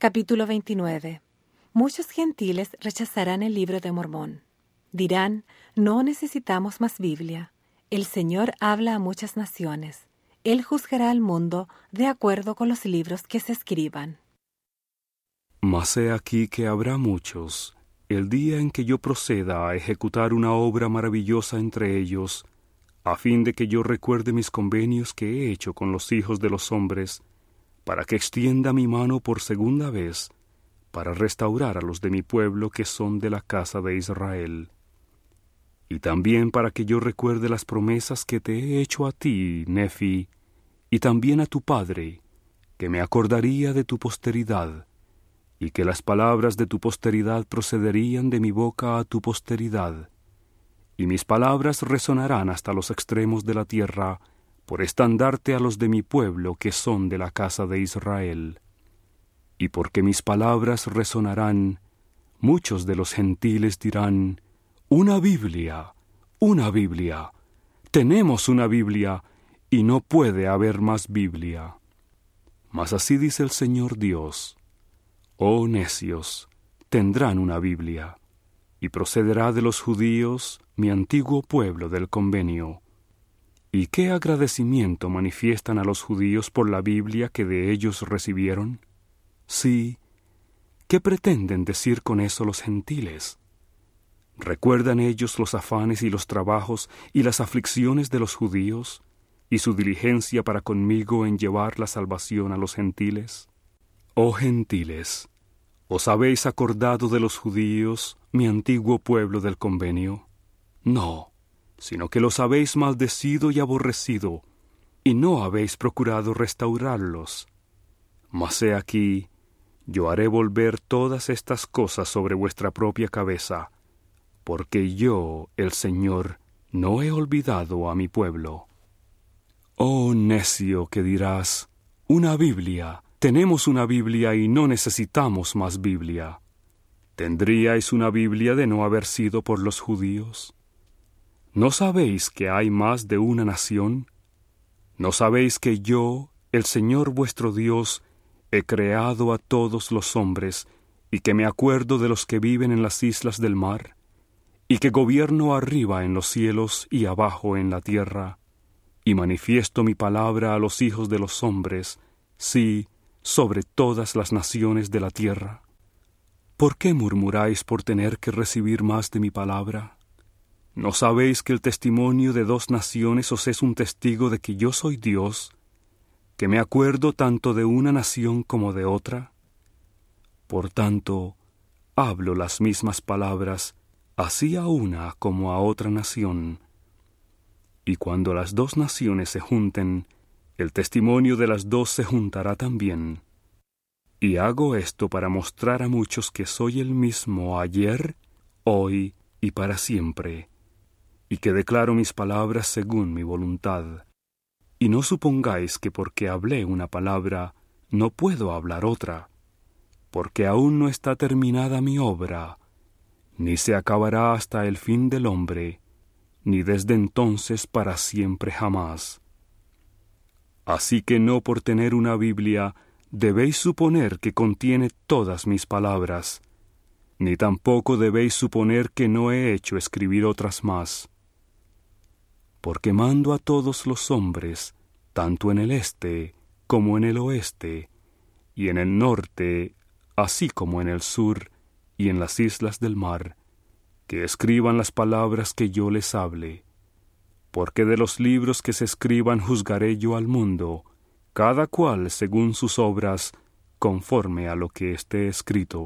Capítulo 29. Muchos gentiles rechazarán el libro de Mormón. Dirán, no necesitamos más Biblia. El Señor habla a muchas naciones. Él juzgará al mundo de acuerdo con los libros que se escriban. Mas he aquí que habrá muchos, el día en que yo proceda a ejecutar una obra maravillosa entre ellos, a fin de que yo recuerde mis convenios que he hecho con los hijos de los hombres, para que extienda mi mano por segunda vez, para restaurar a los de mi pueblo que son de la casa de Israel. Y también para que yo recuerde las promesas que te he hecho a ti, Nefi, y también a tu padre, que me acordaría de tu posteridad, y que las palabras de tu posteridad procederían de mi boca a tu posteridad, y mis palabras resonarán hasta los extremos de la tierra, por estandarte a los de mi pueblo que son de la casa de Israel. Y porque mis palabras resonarán, muchos de los gentiles dirán, una Biblia, tenemos una Biblia, y no puede haber más Biblia. Mas así dice el Señor Dios, oh necios, tendrán una Biblia, y procederá de los judíos, mi antiguo pueblo del convenio. ¿Y qué agradecimiento manifiestan a los judíos por la Biblia que de ellos recibieron? Sí, ¿qué pretenden decir con eso los gentiles? ¿Recuerdan ellos los afanes y los trabajos y las aflicciones de los judíos, y su diligencia para conmigo en llevar la salvación a los gentiles? Oh gentiles, ¿os habéis acordado de los judíos, mi antiguo pueblo del convenio? No, sino que los habéis maldecido y aborrecido, y no habéis procurado restaurarlos. Mas he aquí, yo haré volver todas estas cosas sobre vuestra propia cabeza, porque yo, el Señor, no he olvidado a mi pueblo. Oh necio, que dirás, una Biblia, tenemos una Biblia y no necesitamos más Biblia. ¿Tendríais una Biblia de no haber sido por los judíos? ¿No sabéis que hay más de una nación? ¿No sabéis que yo, el Señor vuestro Dios, he creado a todos los hombres, y que me acuerdo de los que viven en las islas del mar, y que gobierno arriba en los cielos y abajo en la tierra, y manifiesto mi palabra a los hijos de los hombres, sí, sobre todas las naciones de la tierra? ¿Por qué murmuráis por tener que recibir más de mi palabra? ¿No sabéis que el testimonio de dos naciones os es un testigo de que yo soy Dios, que me acuerdo tanto de una nación como de otra? Por tanto, hablo las mismas palabras, así a una como a otra nación. Y cuando las dos naciones se junten, el testimonio de las dos se juntará también. Y hago esto para mostrar a muchos que soy el mismo ayer, hoy y para siempre, y que declaro mis palabras según mi voluntad. Y no supongáis que porque hablé una palabra, no puedo hablar otra, porque aún no está terminada mi obra, ni se acabará hasta el fin del hombre, ni desde entonces para siempre jamás. Así que no por tener una Biblia debéis suponer que contiene todas mis palabras, ni tampoco debéis suponer que no he hecho escribir otras más. Porque mando a todos los hombres, tanto en el este como en el oeste, y en el norte, así como en el sur, y en las islas del mar, que escriban las palabras que yo les hable. Porque de los libros que se escriban juzgaré yo al mundo, cada cual según sus obras, conforme a lo que esté escrito.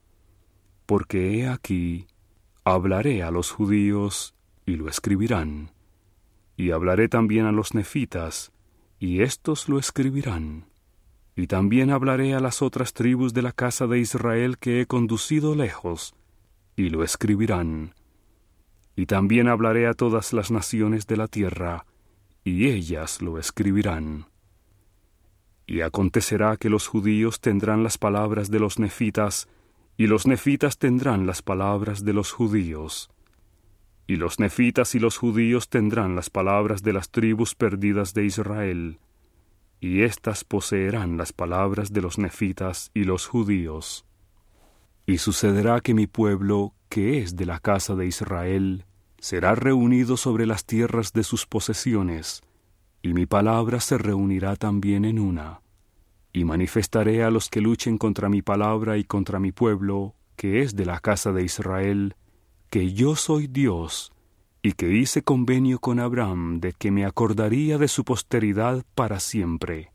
Porque he aquí, hablaré a los judíos, y lo escribirán. Y hablaré también a los nefitas, y éstos lo escribirán. Y también hablaré a las otras tribus de la casa de Israel que he conducido lejos, y lo escribirán. Y también hablaré a todas las naciones de la tierra, y ellas lo escribirán. Y acontecerá que los judíos tendrán las palabras de los nefitas, y los nefitas tendrán las palabras de los judíos. Y los nefitas y los judíos tendrán las palabras de las tribus perdidas de Israel. y éstas poseerán las palabras de los nefitas y los judíos. Y sucederá que mi pueblo, que es de la casa de Israel, será reunido sobre las tierras de sus posesiones, y mi palabra se reunirá también en una. Y manifestaré a los que luchen contra mi palabra y contra mi pueblo, que es de la casa de Israel, que yo soy Dios, y que hice convenio con Abraham de que me acordaría de su posteridad para siempre.